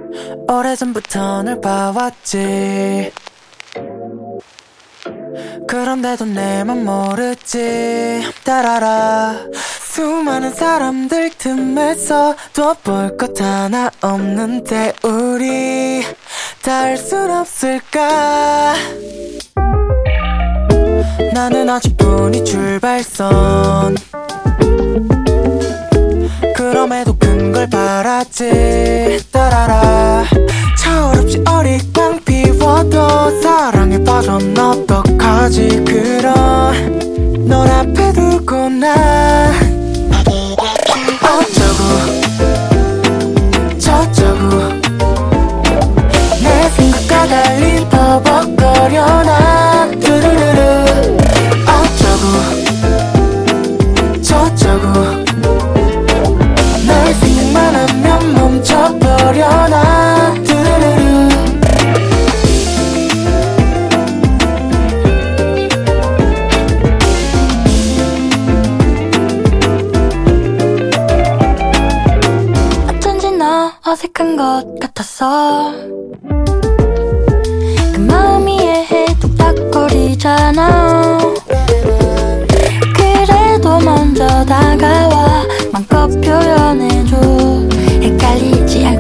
오래전부터 널 봐왔지. 그런데도 내 맘 모르지. 따라라. 수많은 사람들 틈에서 또 볼 것 하나 없는데 우리 닿을 순 없을까. 나는 아직뿐이 출발선. 그럼에도 큰 걸 바랐지. 따라라. 철없이 어리광 피워도 사랑에 빠져 너 어떡하지. 그런 널 앞에 두고 난 어쩌고 저쩌고 내 생각과 달리 버벅거려 난 뚜루루루. 어쩌고 저쩌고 널 생각만 하면 멈춰버려 난 뚜루루루. 어쩐지 너 어색한 것 같았어. 그 마음이 이해해 뚝딱거리잖아. 그래도 먼저 다가와 맘껏 표현해줘. 헷갈리지 않게